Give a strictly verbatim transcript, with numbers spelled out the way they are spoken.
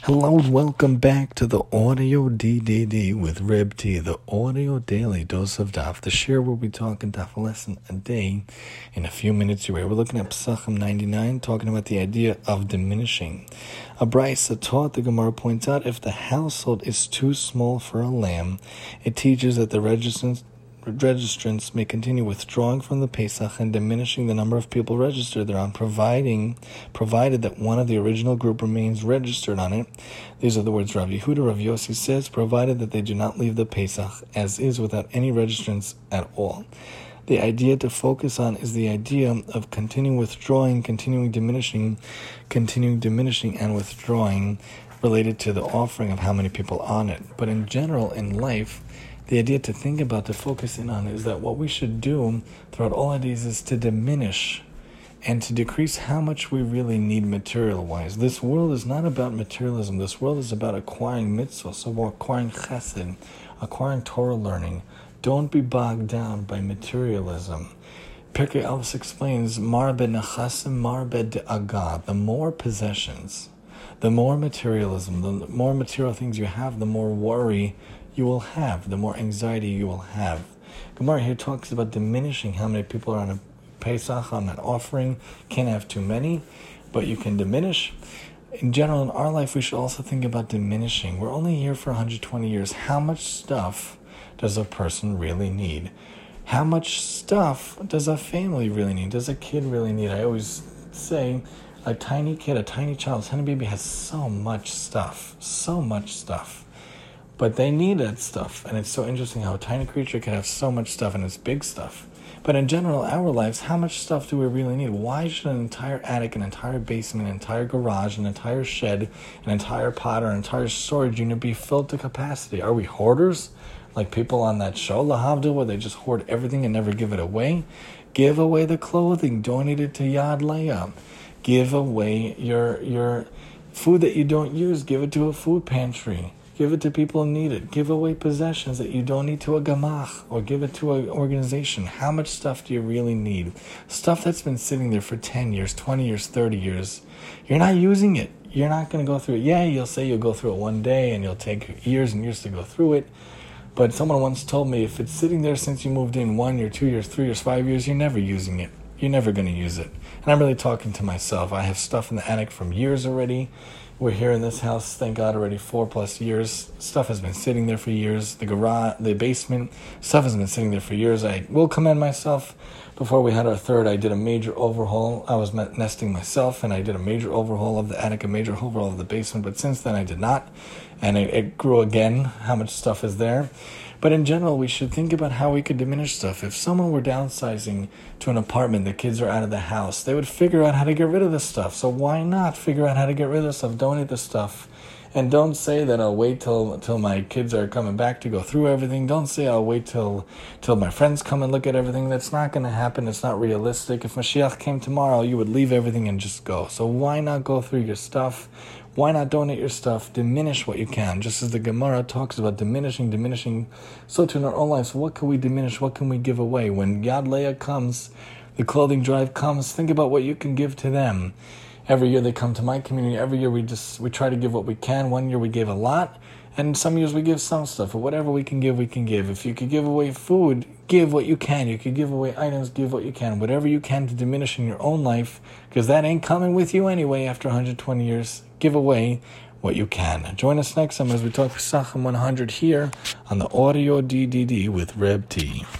Hello and welcome back to the Audio D D D with Reb T, the Audio Daily Dose of Daf. The share will be talking Daf a lesson a day in a few minutes here. We're looking at Pesachim ninety-nine, talking about the idea of diminishing. A brisa taught, the Gemara points out, if the household is too small for a lamb, it teaches that the registrants registrants may continue withdrawing from the Pesach and diminishing the number of people registered thereon, providing, provided that one of the original group remains registered on it. These are the words Rav Yehuda. Rav Yossi says, provided that they do not leave the Pesach as is without any registrants at all. The idea to focus on is the idea of continuing withdrawing, continuing diminishing, continuing diminishing and withdrawing related to the offering of how many people on it. But in general, in life, the idea to think about, to focus in on, is that what we should do throughout all of these is to diminish and to decrease how much we really need material-wise. This world is not about materialism. This world is about acquiring mitzvah, so acquiring chesed, acquiring Torah learning. Don't be bogged down by materialism. Pirkei Avos explains, Mar ben nechasim, mar ben de'agah. The more possessions, the more materialism, the more material things you have, the more worry you will have, the more anxiety you will have. Gemara here talks about diminishing how many people are on a Pesach, on an offering. Can't have too many, but you can diminish. In general, in our life, we should also think about diminishing. We're only here for one hundred twenty years. How much stuff does a person really need? How much stuff does a family really need? Does a kid really need? I always say, a tiny kid, a tiny child, a tiny baby has so much stuff, so much stuff. But they need that stuff, and it's so interesting how a tiny creature can have so much stuff, and it's big stuff. But in general, our lives, how much stuff do we really need? Why should an entire attic, an entire basement, an entire garage, an entire shed, an entire pot, or an entire storage unit be filled to capacity? Are we hoarders? Like people on that show, Lahavdil, where they just hoard everything and never give it away? Give away the clothing, donate it to Yad Leah. Give away your your food that you don't use, give it to a food pantry. Give it to people who need it. Give away possessions that you don't need to a gamach, or give it to an organization. How much stuff do you really need? Stuff that's been sitting there for ten years, twenty years, thirty years. You're not using it. You're not going to go through it. Yeah, you'll say you'll go through it one day and you'll take years and years to go through it. But someone once told me, if it's sitting there since you moved in one year, two years, three years, five years, you're never using it. You're never going to use it. And I'm really talking to myself. I have stuff in the attic from years already. We're here in this house, thank God, already four plus years. Stuff has been sitting there for years. The garage, the basement, stuff has been sitting there for years. I will commend myself. Before we had our third, I did a major overhaul. I was nesting myself, and I did a major overhaul of the attic, a major overhaul of the basement. But since then, I did not. And it, it grew again, how much stuff is there. But in general, we should think about how we could diminish stuff. If someone were downsizing to an apartment, the kids are out of the house, they would figure out how to get rid of the stuff. So why not figure out how to get rid of the stuff, donate the stuff? And don't say that I'll wait till till my kids are coming back to go through everything. Don't say I'll wait till till my friends come and look at everything. That's not going to happen. It's not realistic. If Mashiach came tomorrow, you would leave everything and just go. So why not go through your stuff? Why not donate your stuff? Diminish what you can. Just as the Gemara talks about diminishing, diminishing, so too in our own lives, what can we diminish? What can we give away? When Yad Leah comes, the clothing drive comes, think about what you can give to them. Every year they come to my community. Every year we just we try to give what we can. One year we gave a lot, and some years we give some stuff. But whatever we can give, we can give. If you could give away food, give what you can. You could give away items, give what you can. Whatever you can to diminish in your own life, because that ain't coming with you anyway after one hundred twenty years. Give away what you can. Join us next time as we talk Pesachim one hundred here on the Audio D D D with Reb T.